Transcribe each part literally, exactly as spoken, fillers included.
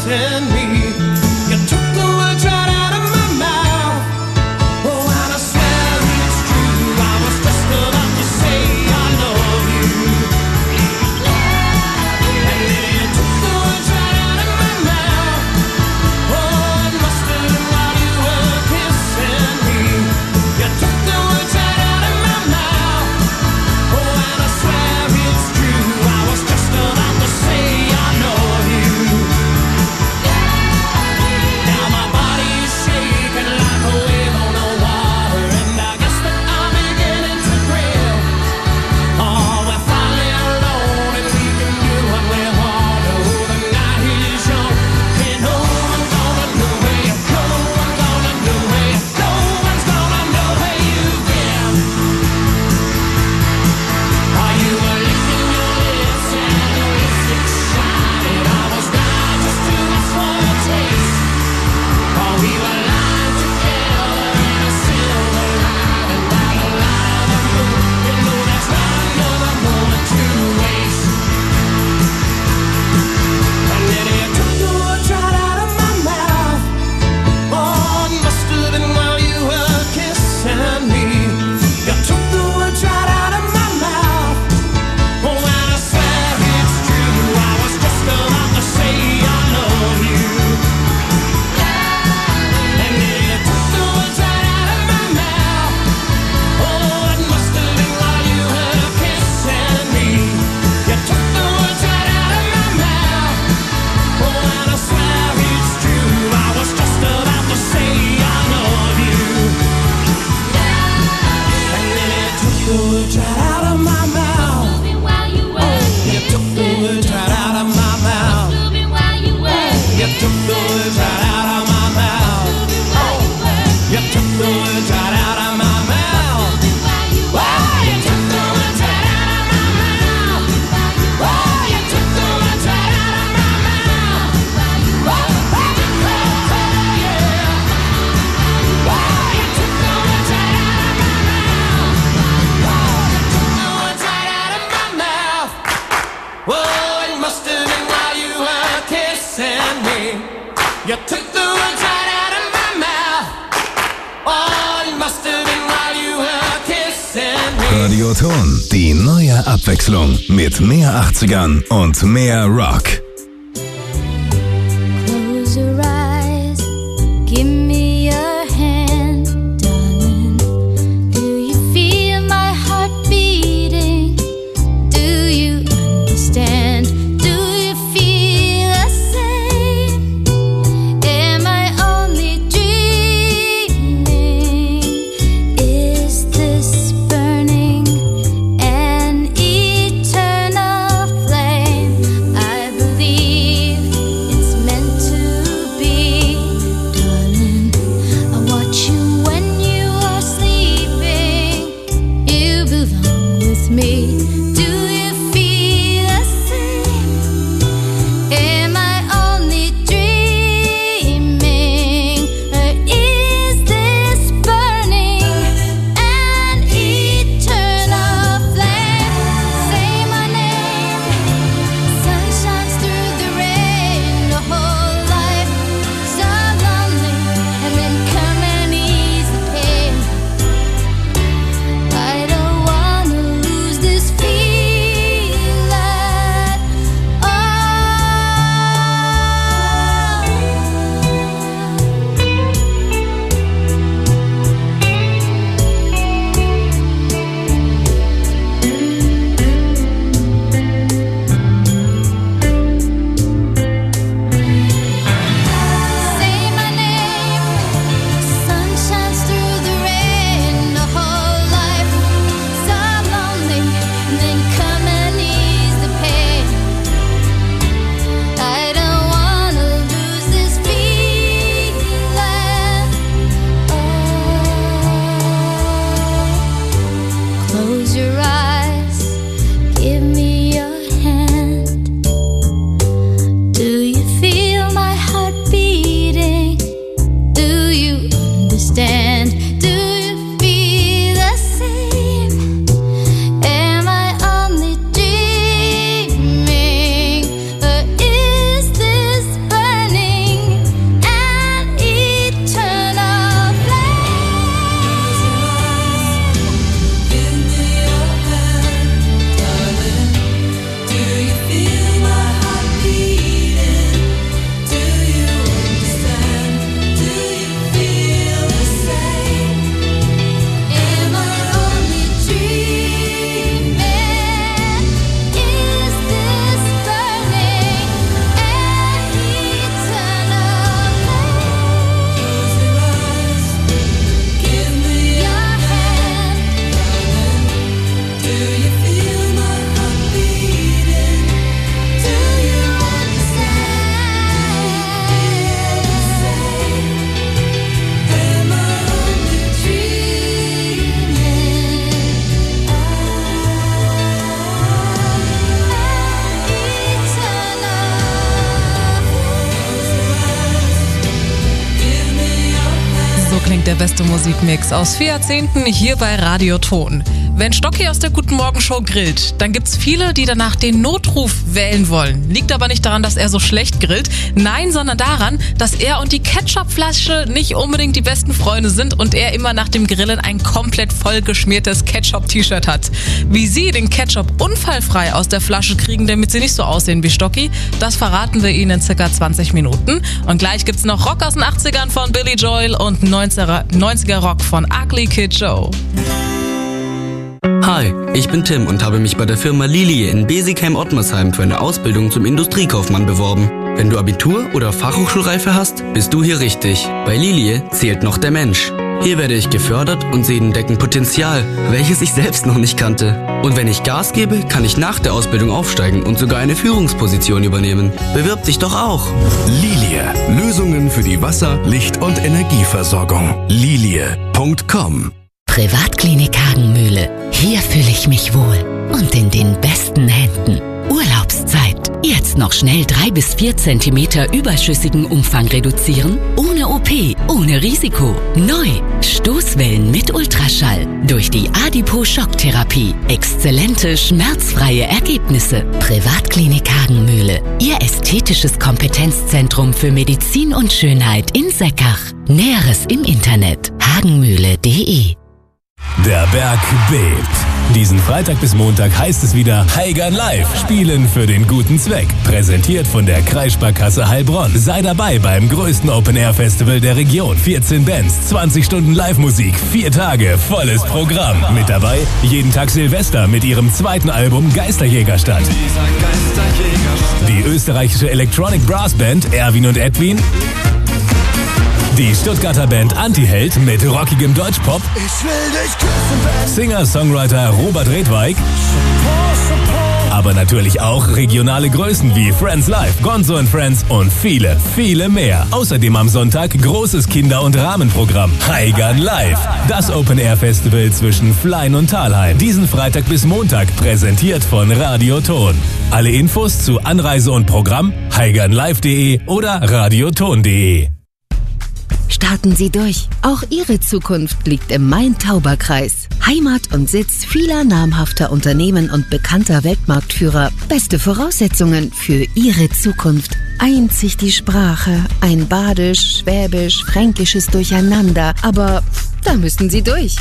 kissing me. You took the words right out of my mouth. Oh, and I swear it's true. I was just about to say I love you. And then you took the words right out of my mouth. Oh, it must have been while you were kissing me. You took the words right out of my mouth. Oh, and I swear it's true. I was just about to say I love you. Now my body's shaking like a wave on the water, and I guess that I'm beginning to grill. Oh, we're finally alone, and we can do what we want. Oh, the night is young, and no one's gonna know where you go. No one's gonna know where you go. No one's gonna know where you've been. While you were licking your lips and your lipstick shining, I was blind just to ask for a taste. While we were lying together in a silver lining by the light of the moon, you know there's not another moment to waste. And then you took the words right out of my mouth. Oh, it must have been while you were kissing me. You took the words right out of my mouth. Oh, and I swear it's true. I was just about to say I love you. And then you took the words right out of my mouth. Oh, it must have been while you were kissing me. You took the words right out of my mouth. Oh, and I swear it's true. I was just about to say I love you. And then you took the words right out of my mouth. You took the words right out of my mouth. You took the words right out of my mouth. You took the words right out of my mouth. Oh, you took the words right out of my mouth. Oh, you took the words right out of my mouth. Oh, yeah. Oh, you took the words right out of my mouth. Oh, you took the words right out of my mouth. Oh, it must have been while you were kissing me. You took the words right out of my mouth. Oh, it must have been while you were kissing me. Radioton, die neue Abwechslung mit mehr achtzigern und mehr Rock. Close your eyes, give me your hand, darling. Do you feel my heart beating? Do you understand? Do you feel the same? Am I only dreaming? Is this burning an eternal flame? I believe it's meant to be. klingt der beste Musikmix aus vier Jahrzehnten hier bei Radio Ton. Wenn Stocki aus der Guten Morgen Show grillt, dann gibt's viele, die danach den Notruf wählen wollen. Liegt aber nicht daran, dass er so schlecht grillt. Nein, sondern daran, dass er und die Ketchupflasche nicht unbedingt die besten Freunde sind und er immer nach dem Grillen ein komplett vollgeschmiertes Ketchup-T-Shirt hat. Wie Sie den Ketchup unfallfrei aus der Flasche kriegen, damit Sie nicht so aussehen wie Stocki, das verraten wir Ihnen in circa zwanzig Minuten. Und gleich gibt's noch Rock aus den achtzigern von Billy Joel und neunziger Rock von Ugly Kid Joe. Hi, ich bin Tim und habe mich bei der Firma Lilie in Besigheim-Ottmersheim für eine Ausbildung zum Industriekaufmann beworben. Wenn du Abitur oder Fachhochschulreife hast, bist du hier richtig. Bei Lilie zählt noch der Mensch. Hier werde ich gefördert und sehe in Decken Potenzial, welches ich selbst noch nicht kannte. Und wenn ich Gas gebe, kann ich nach der Ausbildung aufsteigen und sogar eine Führungsposition übernehmen. Bewirb dich doch auch. Lilie. Lösungen für die Wasser-, Licht- und Energieversorgung. Lilie Punkt com. Privatklinik Hagenmühle. Hier fühle ich mich wohl und in den besten Händen. Urlaubszeit. Jetzt noch schnell drei bis vier Zentimeter überschüssigen Umfang reduzieren? Ohne O P, ohne Risiko. Neu. Stoßwellen mit Ultraschall. Durch die Adipo-Schocktherapie. Exzellente, schmerzfreie Ergebnisse. Privatklinik Hagenmühle. Ihr ästhetisches Kompetenzzentrum für Medizin und Schönheit in Seckach. Näheres im Internet. hagenmühle punkt de. Der Berg bebt. Diesen Freitag bis Montag heißt es wieder Heigern Live. Spielen für den guten Zweck. Präsentiert von der Kreissparkasse Heilbronn. Sei dabei beim größten Open-Air-Festival der Region. vierzehn Bands, zwanzig Stunden Live-Musik, vier Tage, volles Programm. Mit dabei jeden Tag Silvester mit ihrem zweiten Album Geisterjägerstadt. Die österreichische Electronic Brass Band Erwin und Edwin. Die Stuttgarter Band Antiheld mit rockigem Deutschpop. Ich will dich küssen, Singer-Songwriter Robert Redweig. Aber natürlich auch regionale Größen wie Friends Live, Gonzo and Friends und viele, viele mehr. Außerdem am Sonntag großes Kinder- und Rahmenprogramm. Heigern Live. Das Open-Air-Festival zwischen Flein und Thalheim. Diesen Freitag bis Montag präsentiert von Radio Ton. Alle Infos zu Anreise und Programm heigernlive punkt de oder radioton punkt de. Starten Sie durch. Auch Ihre Zukunft liegt im Main-Tauber-Kreis. Heimat und Sitz vieler namhafter Unternehmen und bekannter Weltmarktführer. Beste Voraussetzungen für Ihre Zukunft. Einzig die Sprache, ein badisch, schwäbisch, fränkisches Durcheinander. Aber da müssen Sie durch.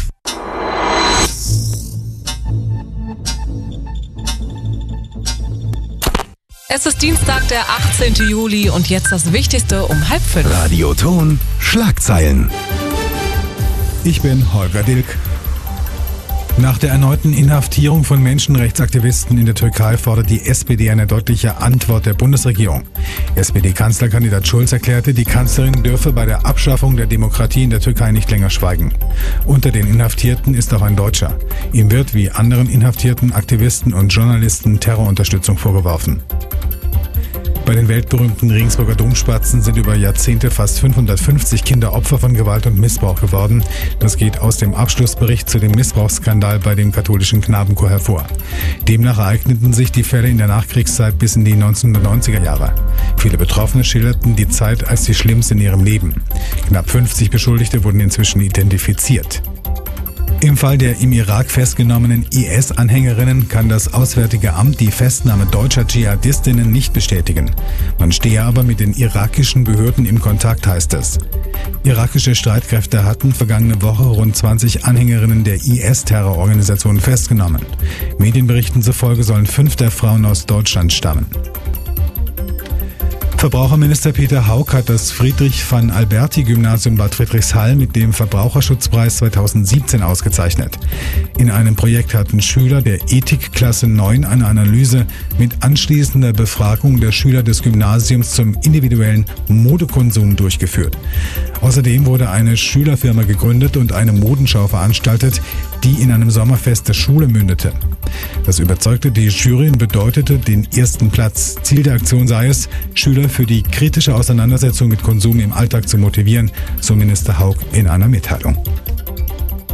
Es ist Dienstag, der achtzehnten Juli und jetzt das Wichtigste um halb fünf. Radio Ton, Schlagzeilen. Ich bin Holger Dilk. Nach der erneuten Inhaftierung von Menschenrechtsaktivisten in der Türkei fordert die S P D eine deutliche Antwort der Bundesregierung. S P D-Kanzlerkandidat Schulz erklärte, die Kanzlerin dürfe bei der Abschaffung der Demokratie in der Türkei nicht länger schweigen. Unter den Inhaftierten ist auch ein Deutscher. Ihm wird wie anderen inhaftierten Aktivisten und Journalisten Terrorunterstützung vorgeworfen. Bei den weltberühmten Regensburger Domspatzen sind über Jahrzehnte fast fünfhundertfünfzig Kinder Opfer von Gewalt und Missbrauch geworden. Das geht aus dem Abschlussbericht zu dem Missbrauchsskandal bei dem katholischen Knabenchor hervor. Demnach ereigneten sich die Fälle in der Nachkriegszeit bis in die neunzehnhundertneunziger Jahre. Viele Betroffene schilderten die Zeit als die schlimmste in ihrem Leben. Knapp fünfzig Beschuldigte wurden inzwischen identifiziert. Im Fall der im Irak festgenommenen I S-Anhängerinnen kann das Auswärtige Amt die Festnahme deutscher Dschihadistinnen nicht bestätigen. Man stehe aber mit den irakischen Behörden im Kontakt, heißt es. Irakische Streitkräfte hatten vergangene Woche rund zwanzig Anhängerinnen der I S-Terrororganisation festgenommen. Medienberichten zufolge sollen fünf der Frauen aus Deutschland stammen. Verbraucherminister Peter Hauck hat das Friedrich-van-Alberti-Gymnasium Bad Friedrichshall mit dem Verbraucherschutzpreis zweitausendsiebzehn ausgezeichnet. In einem Projekt hatten Schüler der Ethikklasse neun eine Analyse mit anschließender Befragung der Schüler des Gymnasiums zum individuellen Modekonsum durchgeführt. Außerdem wurde eine Schülerfirma gegründet und eine Modenschau veranstaltet, die in einem Sommerfest der Schule mündete. Das überzeugte die Jury und bedeutete den ersten Platz. Ziel der Aktion sei es, Schüler für die kritische Auseinandersetzung mit Konsum im Alltag zu motivieren, so Minister Hauck in einer Mitteilung.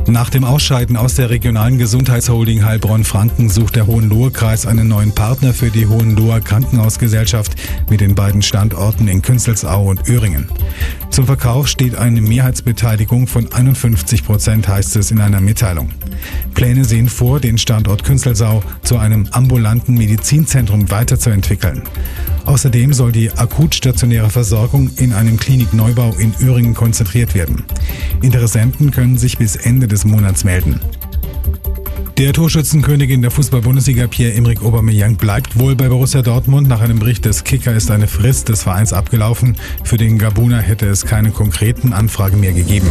Nach dem Ausscheiden aus der regionalen Gesundheitsholding Heilbronn-Franken sucht der Hohenlohe-Kreis einen neuen Partner für die Hohenloher Krankenhausgesellschaft mit den beiden Standorten in Künzelsau und Öhringen. Zum Verkauf steht eine Mehrheitsbeteiligung von einundfünfzig Prozent, heißt es in einer Mitteilung. Pläne sehen vor, den Standort Künzelsau zu einem ambulanten Medizinzentrum weiterzuentwickeln. Außerdem soll die akutstationäre Versorgung in einem Klinikneubau in Öhringen konzentriert werden. Interessenten können sich bis Ende des Monats melden. Der Torschützenkönigin der Fußball-Bundesliga Pierre-Emerick Aubameyang bleibt wohl bei Borussia Dortmund. Nach einem Bericht des Kicker ist eine Frist des Vereins abgelaufen. Für den Gabuner hätte es keine konkreten Anfragen mehr gegeben.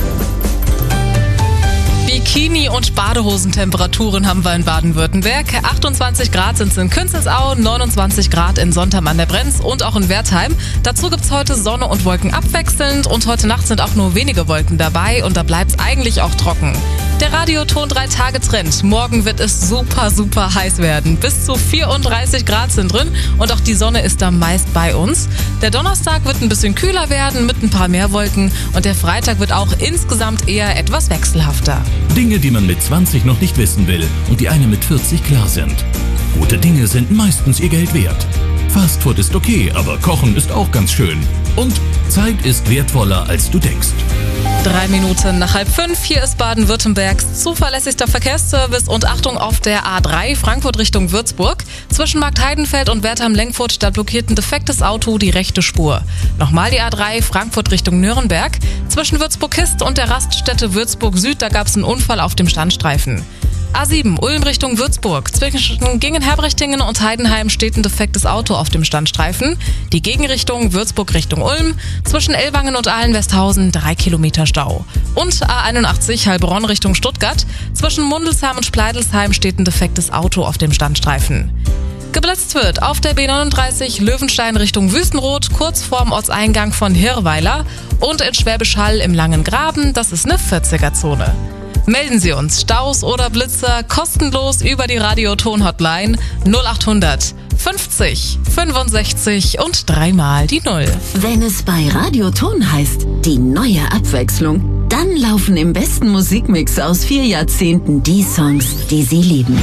Bikini- und Badehosentemperaturen haben wir in Baden-Württemberg. achtundzwanzig Grad sind es in Künzelsau, neunundzwanzig Grad in Sontham an der Brenz und auch in Wertheim. Dazu gibt's heute Sonne und Wolken abwechselnd und heute Nacht sind auch nur wenige Wolken dabei und da bleibt's eigentlich auch trocken. Der Radioton drei Tage Trend. Morgen wird es super, super heiß werden. Bis zu vierunddreißig Grad sind drin und auch die Sonne ist da meist bei uns. Der Donnerstag wird ein bisschen kühler werden mit ein paar mehr Wolken und der Freitag wird auch insgesamt eher etwas wechselhafter. Dinge, die man mit zwanzig noch nicht wissen will und die einem mit vierzig klar sind. Gute Dinge sind meistens ihr Geld wert. Fastfood ist okay, aber Kochen ist auch ganz schön. Und Zeit ist wertvoller, als du denkst. Drei Minuten nach halb fünf, hier ist Baden-Württembergs zuverlässigster Verkehrsservice und Achtung auf der A drei Frankfurt Richtung Würzburg. Zwischen Marktheidenfeld und Wertheim-Lenkfurt, da blockiert ein defektes Auto die rechte Spur. Nochmal die A drei Frankfurt Richtung Nürnberg. Zwischen Würzburg-Kist und der Raststätte Würzburg Süd, da gab es einen Unfall auf dem Standstreifen. A sieben, Ulm Richtung Würzburg. Zwischen Gingen-Herbrechtingen und Heidenheim steht ein defektes Auto auf dem Standstreifen. Die Gegenrichtung Würzburg Richtung Ulm. Zwischen Ellwangen und Ahlen-Westhausen drei Kilometer Stau. Und A einundachtzig, Heilbronn Richtung Stuttgart. Zwischen Mundelsheim und Spleidelsheim steht ein defektes Auto auf dem Standstreifen. Geblitzt wird auf der B neununddreißig Löwenstein Richtung Wüstenrot, kurz vorm Ortseingang von Hirrweiler. Und in Schwäbisch Hall im Langen Graben, das ist eine vierziger-Zone. Melden Sie uns Staus oder Blitzer kostenlos über die Radioton-Hotline null achthundert fünfzig fünfundsechzig und dreimal die Null. Wenn es bei Radioton heißt, die neue Abwechslung, dann laufen im besten Musikmix aus vier Jahrzehnten die Songs, die Sie lieben.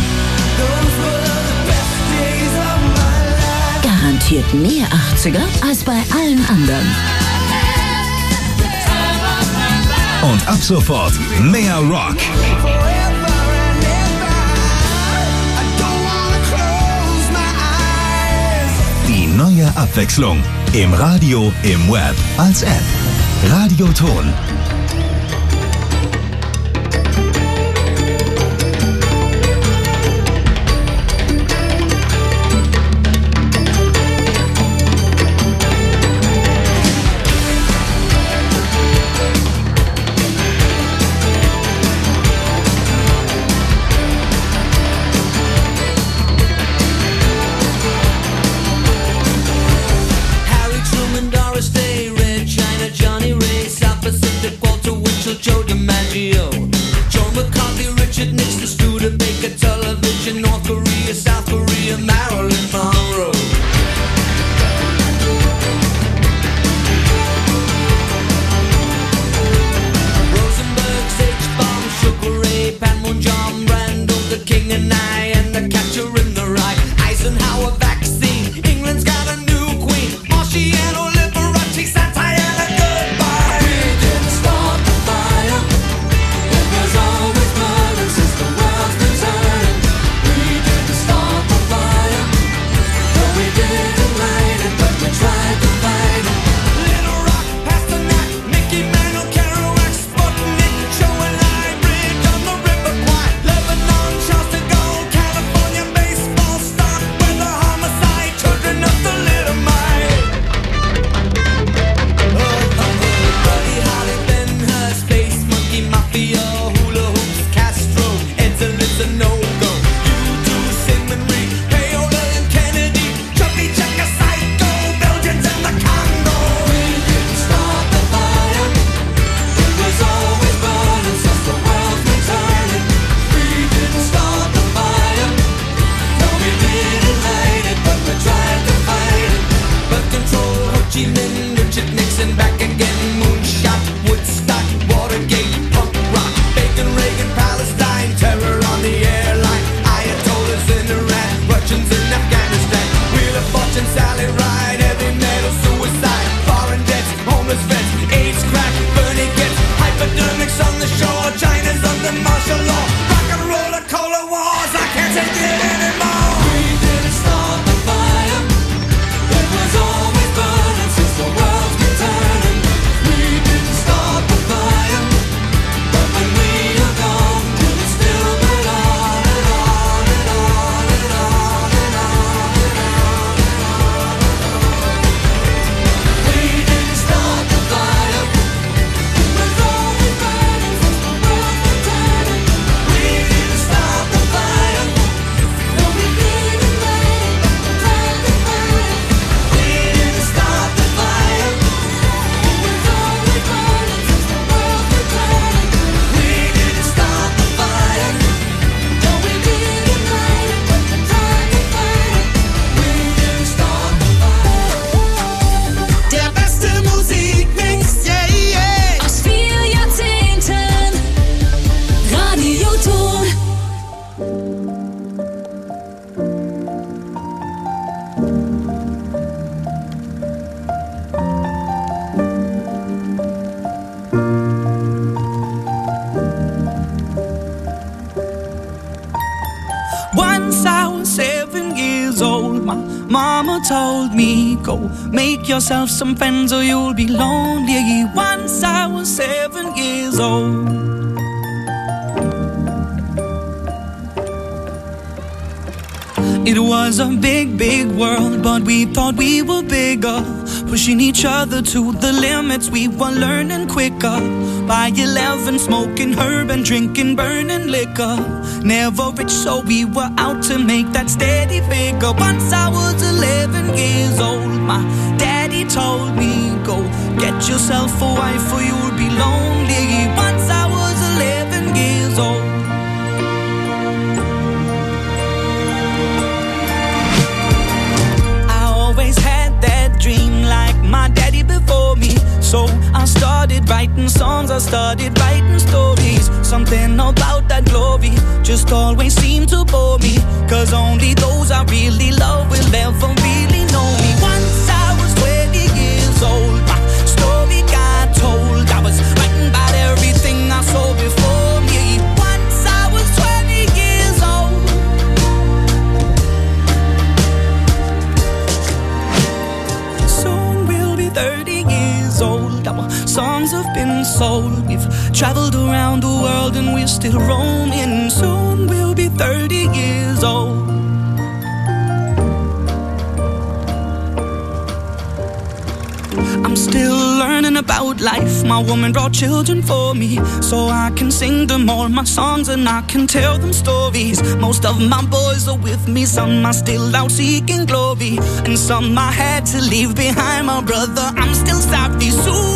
Garantiert mehr achtziger als bei allen anderen. Und ab sofort mehr Rock. Die neue Abwechslung im Radio, im Web, als App. Radioton. Harry Truman, Doris Day, Red China, Johnny Ray, South Pacific. Go make yourself some friends or you'll be lonely. Once I was seven years old. It was a big, big world, but we thought we were bigger. Pushing each other to the limits, we were learning quicker. By eleven, smoking herb and drinking burning liquor. Never rich, so we were out to make that steady figure. Once I was eleven years old, my daddy told me, go get yourself a wife or you'll be lonely. Once I was eleven years old. Had that dream like my daddy before me. So I started writing songs, I started writing stories. Something about that glory just always seemed to bore me. Cause only those I really love will ever really know me. Once I was twenty years old, my story got told. I was writing about everything I saw before me. Once I was twenty years old. thirty years old, our songs have been sold. We've traveled around the world and we're still roaming. Soon we'll be thirty years old. I'm still learning about life. My woman brought children for me, so I can sing them all my songs and I can tell them stories. Most of my boys are with me, some are still out seeking glory, and some I had to leave behind. My brother, I'm still sorry. Soon